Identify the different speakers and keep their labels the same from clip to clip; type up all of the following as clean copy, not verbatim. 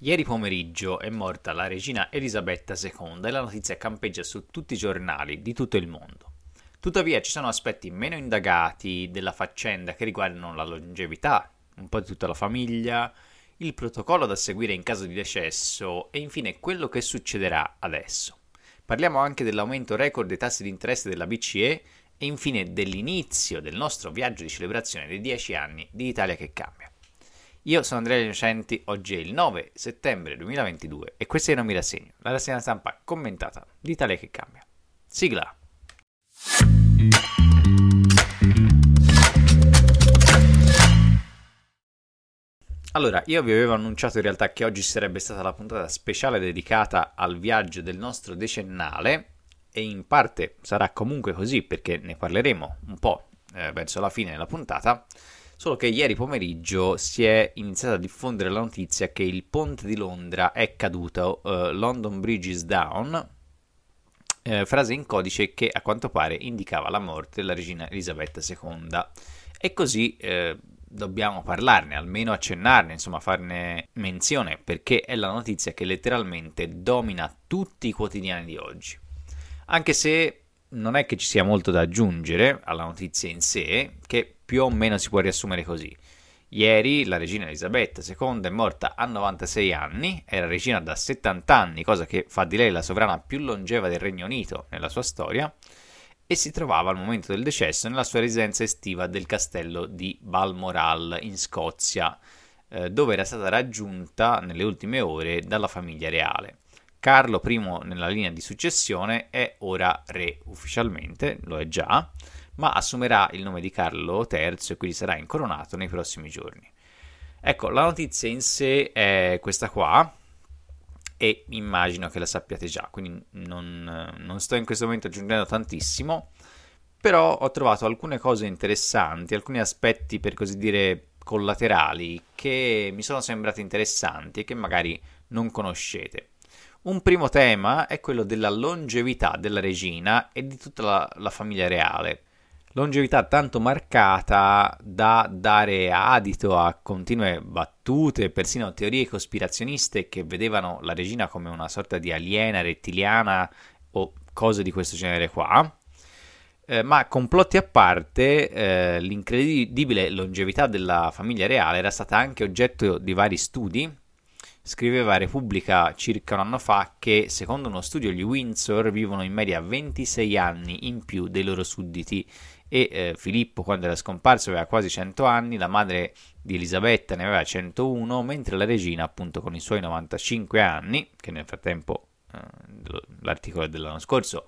Speaker 1: Ieri pomeriggio è morta la regina Elisabetta II e la notizia campeggia su tutti i giornali di tutto il mondo. Tuttavia ci sono aspetti meno indagati della faccenda che riguardano la longevità, un po' di tutta la famiglia, il protocollo da seguire in caso di decesso e infine quello che succederà adesso. Parliamo anche dell'aumento record dei tassi di interesse della BCE e infine dell'inizio del nostro viaggio di celebrazione dei 10 anni di Italia che cambia. Io sono Andrea Innocenti, oggi è il 9 settembre 2022 e questa è Non mi rassegno, la rassegna stampa commentata di Italia che cambia. Sigla! Allora, io vi avevo annunciato in realtà che oggi sarebbe stata la puntata speciale dedicata al viaggio del nostro decennale e in parte sarà comunque così perché ne parleremo un po' verso la fine della puntata. Solo che ieri pomeriggio si è iniziata a diffondere la notizia che il ponte di Londra è caduto, London Bridge is down, frase in codice che a quanto pare indicava la morte della regina Elisabetta II. E così dobbiamo parlarne, almeno accennarne, insomma farne menzione, perché è la notizia che letteralmente domina tutti i quotidiani di oggi. Anche se non è che ci sia molto da aggiungere alla notizia in sé, che più o meno si può riassumere così. Ieri la regina Elisabetta II è morta a 96 anni, era regina da 70 anni, cosa che fa di lei la sovrana più longeva del Regno Unito nella sua storia, e si trovava al momento del decesso nella sua residenza estiva del castello di Balmoral in Scozia, dove era stata raggiunta nelle ultime ore dalla famiglia reale. Carlo I nella linea di successione è ora re ufficialmente, lo è già, ma assumerà il nome di Carlo III e quindi sarà incoronato nei prossimi giorni. Ecco, la notizia in sé è questa qua e immagino che la sappiate già, quindi non sto in questo momento aggiungendo tantissimo, però ho trovato alcune cose interessanti, alcuni aspetti per così dire collaterali che mi sono sembrati interessanti e che magari non conoscete. Un primo tema è quello della longevità della regina e di tutta la famiglia reale. Longevità tanto marcata da dare adito a continue battute, persino teorie cospirazioniste che vedevano la regina come una sorta di aliena rettiliana o cose di questo genere qua. Ma complotti a parte, l'incredibile longevità della famiglia reale era stata anche oggetto di vari studi. Scriveva Repubblica circa un anno fa che, secondo uno studio, gli Windsor vivono in media 26 anni in più dei loro sudditi e Filippo, quando era scomparso, aveva quasi 100 anni, la madre di Elisabetta ne aveva 101, mentre la regina, appunto, con i suoi 95 anni, che nel frattempo, l'articolo dell'anno scorso,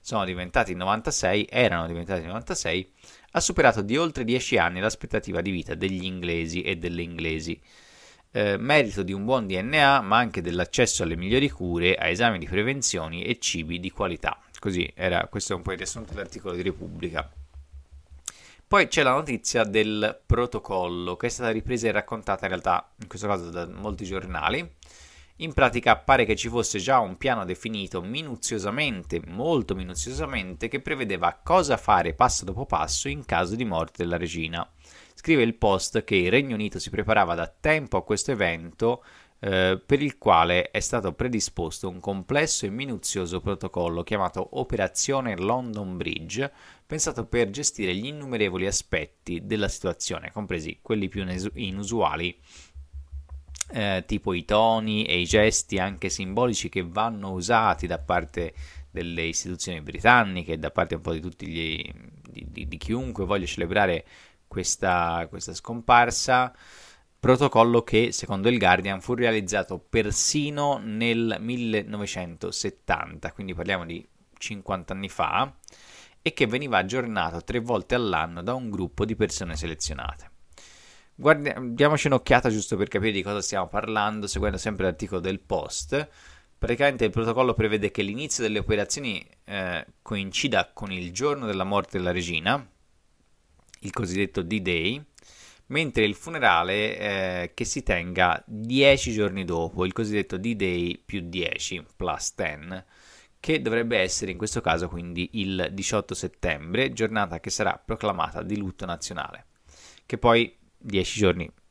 Speaker 1: erano diventati 96, ha superato di oltre 10 anni l'aspettativa di vita degli inglesi e delle inglesi. Merito di un buon DNA, ma anche dell'accesso alle migliori cure, a esami di prevenzioni e cibi di qualità. Così era, questo è un po' il riassunto dell'articolo di Repubblica. Poi c'è la notizia del protocollo, che è stata ripresa e raccontata in realtà, in questo caso da molti giornali. In pratica pare che ci fosse già un piano definito minuziosamente, molto minuziosamente, che prevedeva cosa fare passo dopo passo in caso di morte della regina. Scrive il Post che il Regno Unito si preparava da tempo a questo evento, per il quale è stato predisposto un complesso e minuzioso protocollo chiamato Operazione London Bridge, pensato per gestire gli innumerevoli aspetti della situazione, compresi quelli più inusuali, tipo i toni e i gesti anche simbolici che vanno usati da parte delle istituzioni britanniche e da parte un po' di tutti di chiunque voglia celebrare questa scomparsa. Protocollo che, secondo il Guardian, fu realizzato persino nel 1970, quindi parliamo di 50 anni fa, e che veniva aggiornato 3 volte all'anno da un gruppo di persone selezionate. Diamoci un'occhiata giusto per capire di cosa stiamo parlando, seguendo sempre l'articolo del Post. Praticamente il protocollo prevede che l'inizio delle operazioni coincida con il giorno della morte della regina, il cosiddetto D-Day, mentre il funerale che si tenga 10 giorni dopo, il cosiddetto D-Day più 10 plus 10, che dovrebbe essere in questo caso quindi il 18 settembre, giornata che sarà proclamata di lutto nazionale, che poi 10 giorni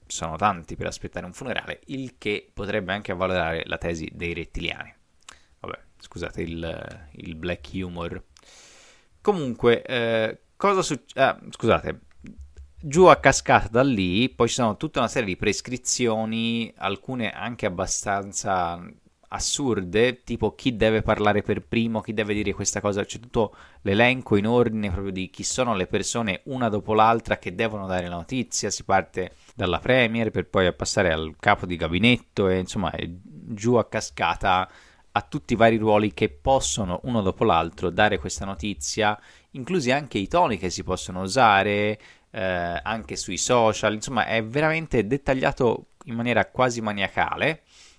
Speaker 1: sono tanti per aspettare un funerale, il che potrebbe anche avvalorare la tesi dei rettiliani. Vabbè, scusate il black humor. Comunque, cosa succede? Scusate, giù a cascata da lì, poi ci sono tutta una serie di prescrizioni, alcune anche abbastanza assurde, tipo chi deve parlare per primo, chi deve dire questa cosa, c'è tutto l'elenco in ordine proprio di chi sono le persone una dopo l'altra che devono dare la notizia, si parte dalla premier per poi passare al capo di gabinetto e insomma è giù a cascata a tutti i vari ruoli che possono uno dopo l'altro dare questa notizia, inclusi anche i toni che si possono usare, anche sui social, insomma è veramente dettagliato in maniera quasi maniacale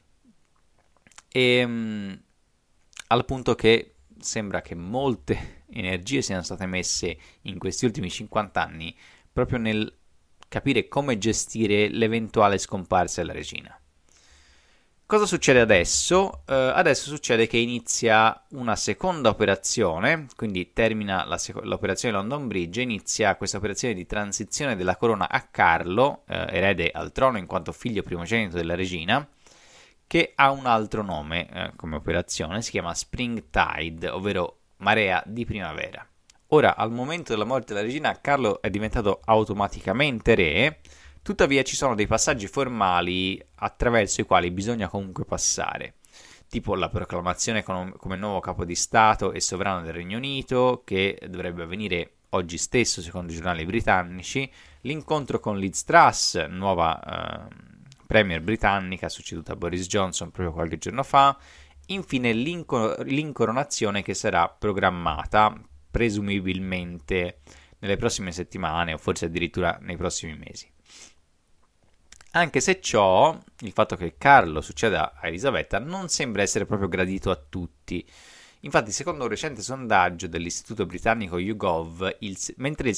Speaker 1: e al punto che sembra che molte energie siano state messe in questi ultimi 50 anni proprio nel capire come gestire l'eventuale scomparsa della regina. Cosa succede adesso? Adesso succede che inizia una seconda operazione, quindi termina l'operazione London Bridge, inizia questa operazione di transizione della corona a Carlo, erede al trono in quanto figlio primogenito della regina, che ha un altro nome come operazione, si chiama Spring Tide, ovvero marea di primavera. Ora, al momento della morte della regina, Carlo è diventato automaticamente re. Tuttavia ci sono dei passaggi formali attraverso i quali bisogna comunque passare, tipo la proclamazione come nuovo capo di Stato e sovrano del Regno Unito, che dovrebbe avvenire oggi stesso secondo i giornali britannici, l'incontro con Liz Truss, nuova premier britannica, succeduta a Boris Johnson proprio qualche giorno fa, infine l'incoronazione che sarà programmata presumibilmente nelle prossime settimane o forse addirittura nei prossimi mesi. Anche se ciò, il fatto che Carlo succeda a Elisabetta non sembra essere proprio gradito a tutti. Infatti, secondo un recente sondaggio dell'istituto britannico YouGov, mentre il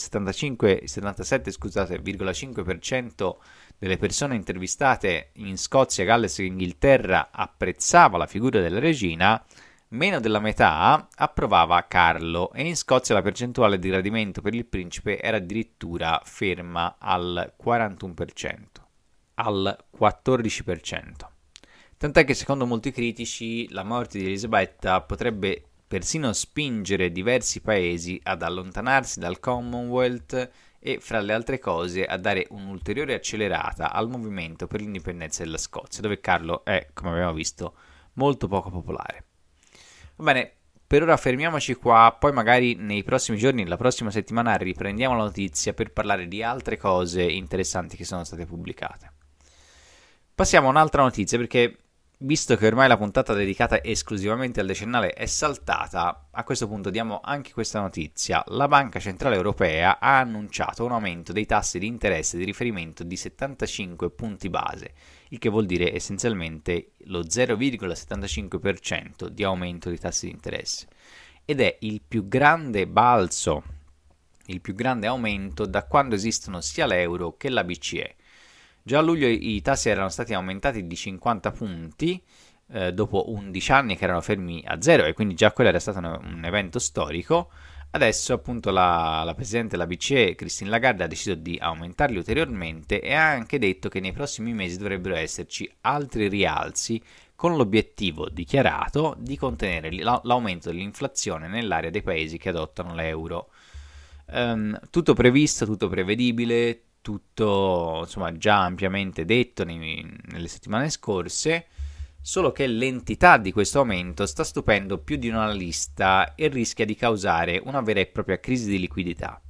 Speaker 1: 77,5% delle persone intervistate in Scozia, Galles e Inghilterra apprezzava la figura della regina, meno della metà approvava Carlo e in Scozia la percentuale di gradimento per il principe era addirittura ferma al 41%. Al 14%. Tant'è che secondo molti critici la morte di Elisabetta potrebbe persino spingere diversi paesi ad allontanarsi dal Commonwealth e, fra le altre cose, a dare un'ulteriore accelerata al movimento per l'indipendenza della Scozia, dove Carlo è, come abbiamo visto, molto poco popolare. Va bene, per ora fermiamoci qua, poi magari nei prossimi giorni, la prossima settimana, riprendiamo la notizia per parlare di altre cose interessanti che sono state pubblicate. Passiamo a un'altra notizia perché, visto che ormai la puntata dedicata esclusivamente al decennale è saltata, a questo punto diamo anche questa notizia. La Banca Centrale Europea ha annunciato un aumento dei tassi di interesse di riferimento di 75 punti base, il che vuol dire essenzialmente lo 0,75% di aumento dei tassi di interesse. Ed è il più grande balzo, il più grande aumento da quando esistono sia l'euro che la BCE. Già a luglio i tassi erano stati aumentati di 50 punti dopo 11 anni che erano fermi a zero e quindi già quello era stato un evento storico. Adesso appunto la Presidente della BCE, Christine Lagarde, ha deciso di aumentarli ulteriormente e ha anche detto che nei prossimi mesi dovrebbero esserci altri rialzi con l'obiettivo dichiarato di contenere l'aumento dell'inflazione nell'area dei paesi che adottano l'euro. Tutto previsto, tutto prevedibile, tutto insomma già ampiamente detto nelle settimane scorse, solo che l'entità di questo aumento sta stupendo più di un analista e rischia di causare una vera e propria crisi di liquidità.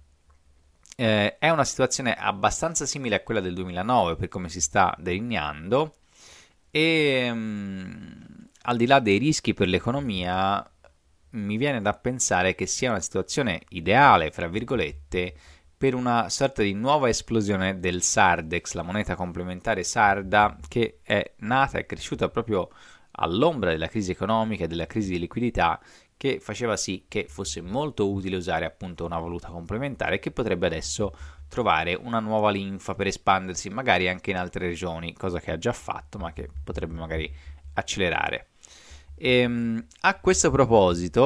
Speaker 1: È una situazione abbastanza simile a quella del 2009 per come si sta delineando e al di là dei rischi per l'economia mi viene da pensare che sia una situazione ideale, fra virgolette, per una sorta di nuova esplosione del Sardex, la moneta complementare sarda, che è nata e cresciuta proprio all'ombra della crisi economica e della crisi di liquidità, che faceva sì che fosse molto utile usare appunto una valuta complementare che potrebbe adesso trovare una nuova linfa per espandersi magari anche in altre regioni, cosa che ha già fatto ma che potrebbe magari accelerare. A questo proposito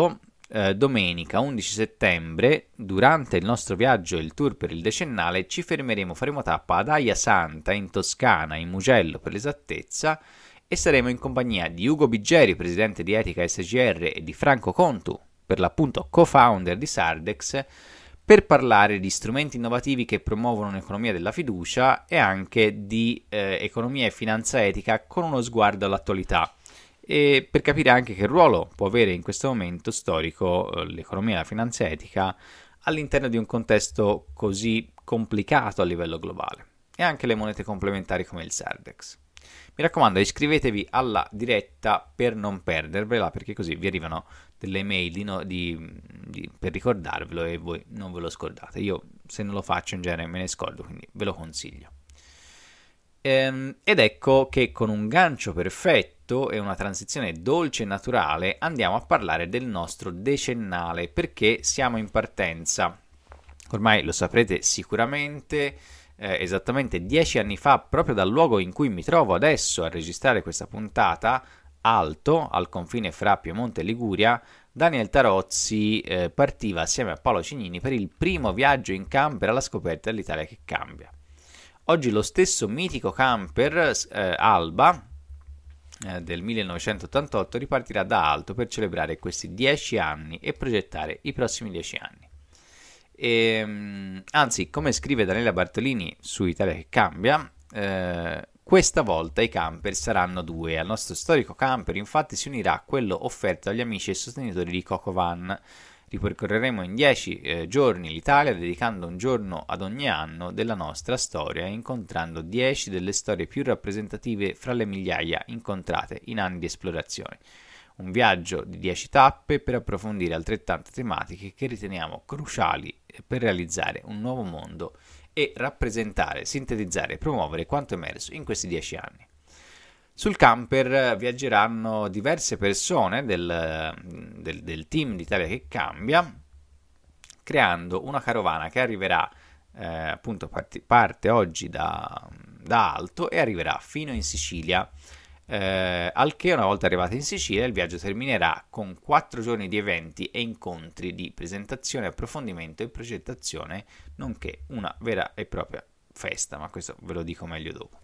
Speaker 1: domenica 11 settembre, durante il nostro viaggio, il tour per il decennale, ci fermeremo, faremo tappa ad Aia Santa in Toscana, in Mugello per l'esattezza, e saremo in compagnia di Ugo Biggeri, presidente di Etica SGR, e di Franco Contu, per l'appunto co-founder di Sardex, per parlare di strumenti innovativi che promuovono un'economia della fiducia e anche di economia e finanza etica con uno sguardo all'attualità, e per capire anche che ruolo può avere in questo momento storico l'economia e la finanza etica all'interno di un contesto così complicato a livello globale, e anche le monete complementari come il Sardex. Mi raccomando, iscrivetevi alla diretta per non perdervela, perché così vi arrivano delle email per ricordarvelo e voi non ve lo scordate. Io, se non lo faccio, in genere me ne scordo, quindi ve lo consiglio. Ed ecco che con un gancio perfetto e una transizione dolce e naturale andiamo a parlare del nostro decennale, perché siamo in partenza. Ormai lo saprete sicuramente. Esattamente 10 anni fa, proprio dal luogo in cui mi trovo adesso a registrare questa puntata, Alto, al confine fra Piemonte e Liguria, Daniel Tarozzi partiva assieme a Paolo Cignini per il primo viaggio in camper alla scoperta dell'Italia che cambia. Oggi lo stesso mitico camper Alba del 1988 ripartirà da Alto per celebrare questi 10 anni e progettare i prossimi 10 anni. Anzi, come scrive Daniela Bartolini su Italia che cambia, questa volta i camper saranno 2. Al nostro storico camper infatti si unirà quello offerto agli amici e sostenitori di Coco Van. Ripercorreremo in 10 giorni l'Italia, dedicando un giorno ad ogni anno della nostra storia, incontrando 10 delle storie più rappresentative fra le migliaia incontrate in anni di esplorazione. Un viaggio di 10 tappe per approfondire altrettante tematiche che riteniamo cruciali per realizzare un nuovo mondo e rappresentare, sintetizzare e promuovere quanto emerso in questi 10 anni. Sul camper viaggeranno diverse persone del team d'Italia che cambia, creando una carovana che arriverà, appunto parte oggi da Alto e arriverà fino in Sicilia. Al che, una volta arrivati in Sicilia, il viaggio terminerà con 4 giorni di eventi e incontri di presentazione, approfondimento e progettazione, nonché una vera e propria festa, ma questo ve lo dico meglio dopo.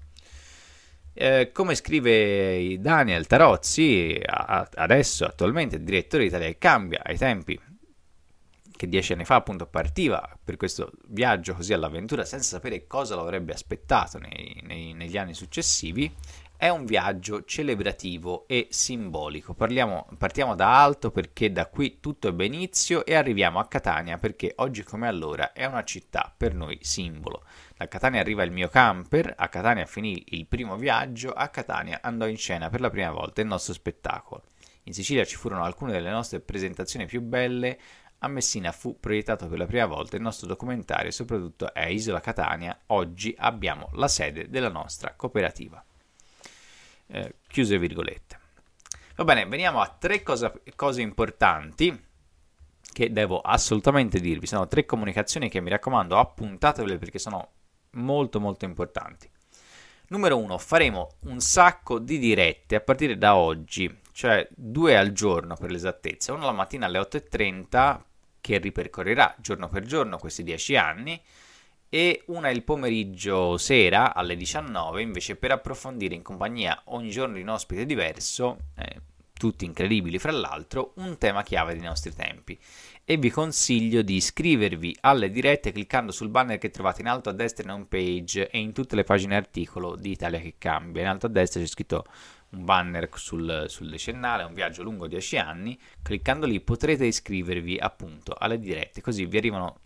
Speaker 1: Come scrive Daniel Tarozzi, adesso attualmente direttore di Italia che cambia, ai tempi che 10 anni fa appunto partiva per questo viaggio così all'avventura senza sapere cosa lo avrebbe aspettato negli anni successivi, è un viaggio celebrativo e simbolico. Partiamo da Alto perché da qui tutto ebbe inizio e arriviamo a Catania perché oggi come allora è una città per noi simbolo. Da Catania arriva il mio camper, a Catania finì il primo viaggio, a Catania andò in scena per la prima volta il nostro spettacolo. In Sicilia ci furono alcune delle nostre presentazioni più belle, a Messina fu proiettato per la prima volta il nostro documentario, soprattutto a Isola Catania, oggi abbiamo la sede della nostra cooperativa. Chiuse virgolette. Va bene, veniamo a 3 cose importanti che devo assolutamente dirvi. Sono 3 comunicazioni che mi raccomando appuntatevele perché sono molto molto importanti. Numero 1, faremo un sacco di dirette a partire da oggi, cioè 2 al giorno per l'esattezza, una la mattina alle 8:30 che ripercorrerà giorno per giorno questi 10 anni, e una il pomeriggio sera alle 19 invece per approfondire in compagnia ogni giorno di un ospite diverso, tutti incredibili fra l'altro, un tema chiave dei nostri tempi. E vi consiglio di iscrivervi alle dirette cliccando sul banner che trovate in alto a destra in home page e in tutte le pagine articolo di Italia che cambia. In alto a destra c'è scritto un banner sul decennale, un viaggio lungo 10 anni. Cliccando lì potrete iscrivervi appunto alle dirette, così vi arrivano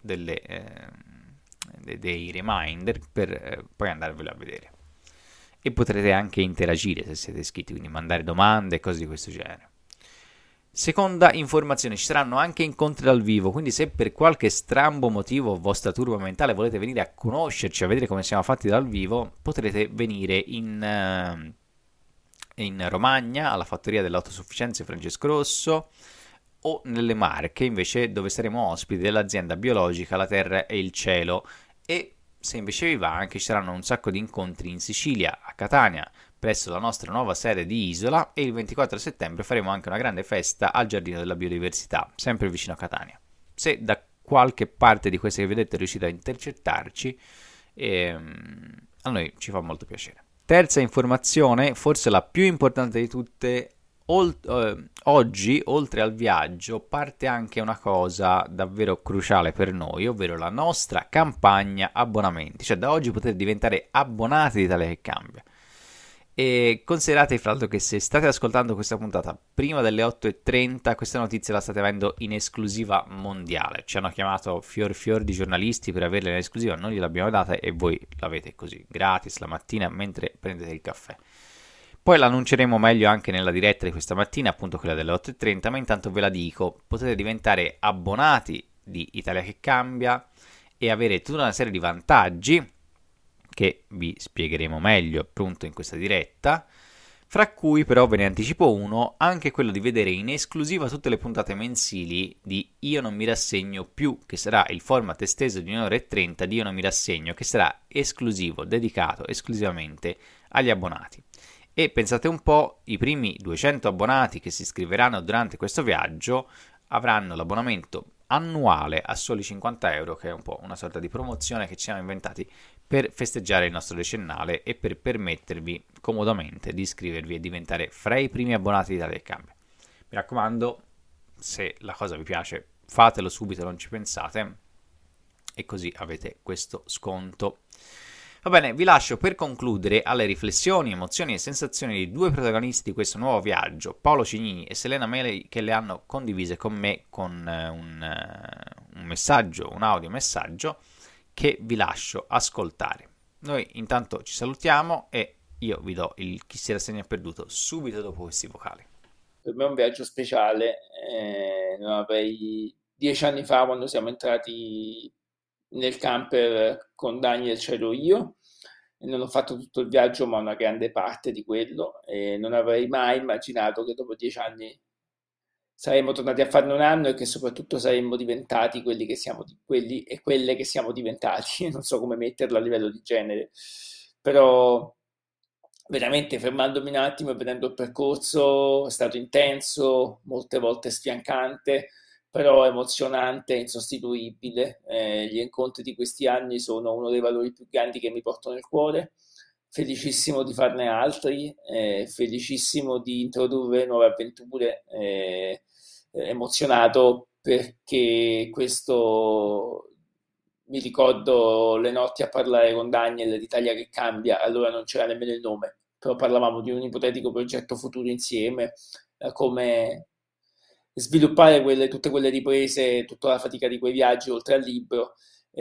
Speaker 1: dei reminder per poi andarvelo a vedere. E potrete anche interagire se siete iscritti, quindi mandare domande e cose di questo genere. Seconda informazione, ci saranno anche incontri dal vivo, quindi se per qualche strambo motivo vostra turba mentale volete venire a conoscerci, a vedere come siamo fatti dal vivo, potrete venire in Romagna, alla fattoria dell'autosufficienza Francesco Rosso, o nelle Marche, invece, dove saremo ospiti dell'azienda biologica La Terra e il Cielo. E se invece vi va, anche ci saranno un sacco di incontri in Sicilia, a Catania, presso la nostra nuova sede di Isola, e il 24 settembre faremo anche una grande festa al Giardino della Biodiversità, sempre vicino a Catania. Se da qualche parte di queste che vi ho detto riuscite a intercettarci, a noi ci fa molto piacere. Terza informazione, forse la più importante di tutte. Oggi, oltre al viaggio, parte anche una cosa davvero cruciale per noi, ovvero la nostra campagna abbonamenti. Cioè, da oggi potete diventare abbonati di Italia che Cambia. E considerate fra l'altro che se state ascoltando questa puntata prima delle 8:30, questa notizia la state avendo in esclusiva mondiale. Ci hanno chiamato fior di giornalisti per averla in esclusiva, noi gliel'abbiamo data e voi l'avete così, gratis, la mattina mentre prendete il caffè. Poi l'annunceremo meglio anche nella diretta di questa mattina, appunto quella delle 8:30, ma intanto ve la dico, potete diventare abbonati di Italia che Cambia e avere tutta una serie di vantaggi che vi spiegheremo meglio appunto in questa diretta, fra cui però ve ne anticipo uno, anche quello di vedere in esclusiva tutte le puntate mensili di Io non mi rassegno più, che sarà il format esteso di 1 ora e 30 di Io non mi rassegno, che sarà esclusivo, dedicato esclusivamente agli abbonati. E pensate un po', i primi 200 abbonati che si iscriveranno durante questo viaggio avranno l'abbonamento annuale a soli 50 euro, che è un po' una sorta di promozione che ci siamo inventati per festeggiare il nostro decennale e per permettervi comodamente di iscrivervi e diventare fra i primi abbonati di Italia che Cambia. Mi raccomando, se la cosa vi piace, fatelo subito, non ci pensate, e così avete questo sconto. Va bene, vi lascio per concludere alle riflessioni, emozioni e sensazioni di due protagonisti di questo nuovo viaggio, Paolo Cignini e Selena Meli, che le hanno condivise con me con un messaggio, un audiomessaggio che vi lascio ascoltare. Noi intanto ci salutiamo e io vi do il Chi si rassegna perduto subito dopo questi vocali.
Speaker 2: Per me è un viaggio speciale, non avrei 10 anni fa, quando siamo entrati nel camper con Daniel, c'ero io e non ho fatto tutto il viaggio ma una grande parte di quello, e non avrei mai immaginato che dopo 10 anni saremmo tornati a farne un anno e che soprattutto saremmo diventati quelli che siamo, quelli e quelle che siamo diventati. Non so come metterlo a livello di genere, però veramente fermandomi un attimo e vedendo il percorso è stato intenso, molte volte sfiancante, però emozionante, insostituibile. Gli incontri di questi anni sono uno dei valori più grandi che mi porto nel cuore. Felicissimo di farne altri, felicissimo di introdurre nuove avventure, emozionato perché questo mi ricordo le notti a parlare con Daniel d'Italia che Cambia, allora non c'era nemmeno il nome, però parlavamo di un ipotetico progetto futuro insieme, come sviluppare tutte quelle riprese, tutta la fatica di quei viaggi oltre al libro,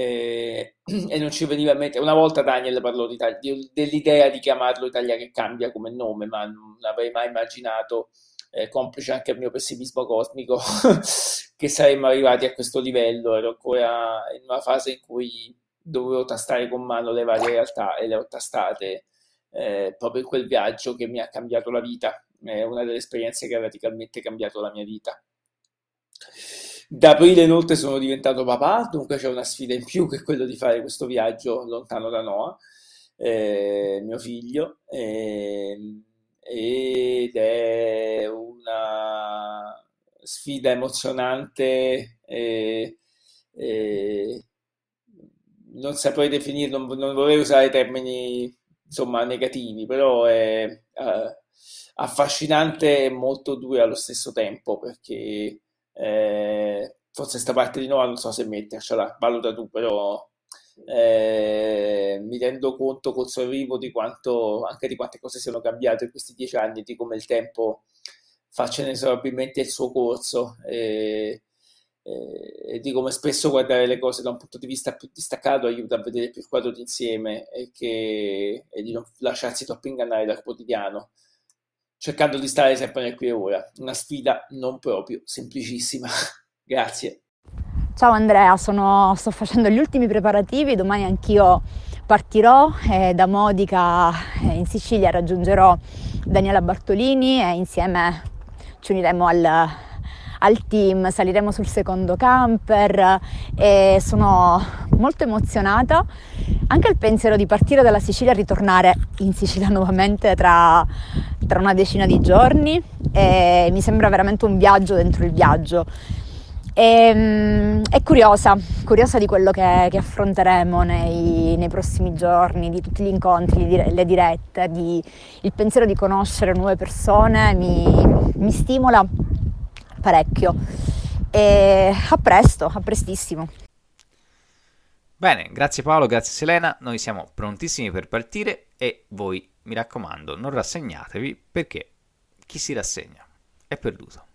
Speaker 2: e non ci veniva a mente. Una volta Daniel parlò dell'idea di chiamarlo Italia che Cambia come nome, ma non avrei mai immaginato, complice anche il mio pessimismo cosmico, che saremmo arrivati a questo livello. Ero ancora in una fase in cui dovevo tastare con mano le varie realtà e le ho tastate proprio in quel viaggio che mi ha cambiato la vita. È una delle esperienze che ha radicalmente cambiato la mia vita. Da aprile inoltre sono diventato papà, dunque c'è una sfida in più, che è quello di fare questo viaggio lontano da Noah, mio figlio, ed è una sfida emozionante, non saprei definirlo, non vorrei usare termini insomma negativi, però è affascinante e molto dura allo stesso tempo, perché forse sta parte di Noah non so se mettercela, valuta tu, però mi rendo conto col sorriso di quanto, anche di quante cose siano cambiate in questi 10 anni, di come il tempo faccia inesorabilmente il suo corso, e di come spesso guardare le cose da un punto di vista più distaccato aiuta a vedere più il quadro d'insieme, e di non lasciarsi troppo ingannare dal quotidiano, cercando di stare sempre nel qui e ora. Una sfida non proprio semplicissima. Grazie.
Speaker 3: Ciao Andrea, sto facendo gli ultimi preparativi, domani anch'io partirò da Modica in Sicilia, raggiungerò Daniela Bartolini e insieme ci uniremo al team, saliremo sul secondo camper e sono molto emozionata, anche il pensiero di partire dalla Sicilia e ritornare in Sicilia nuovamente tra una decina di giorni, e mi sembra veramente un viaggio dentro il viaggio. È curiosa di quello che affronteremo nei prossimi giorni, di tutti gli incontri, le dirette, il pensiero di conoscere nuove persone mi stimola parecchio. E a presto, a prestissimo.
Speaker 1: Bene, grazie Paolo, grazie Selena, noi siamo prontissimi per partire e voi, mi raccomando, non rassegnatevi, perché chi si rassegna è perduto.